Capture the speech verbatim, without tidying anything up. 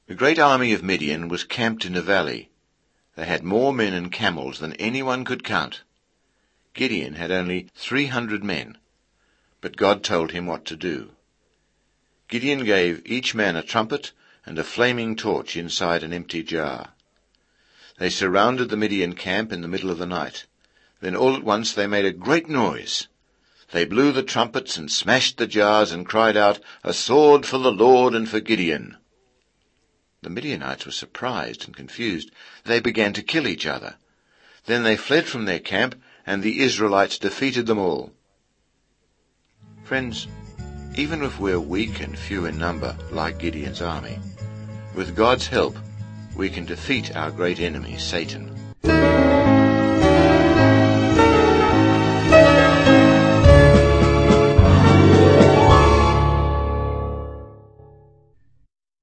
The great army of Midian was camped in a valley. They had more men and camels than anyone could count. Gideon had only three hundred men, but God told him what to do. Gideon gave each man a trumpet and a flaming torch inside an empty jar. They surrounded the Midian camp in the middle of the night. Then all at once they made a great noise. They blew the trumpets and smashed the jars and cried out, "A sword for the Lord and for Gideon." The Midianites were surprised and confused. They began to kill each other. Then they fled from their camp, and the Israelites defeated them all. Friends, even if we're weak and few in number, like Gideon's army, with God's help, we can defeat our great enemy, Satan.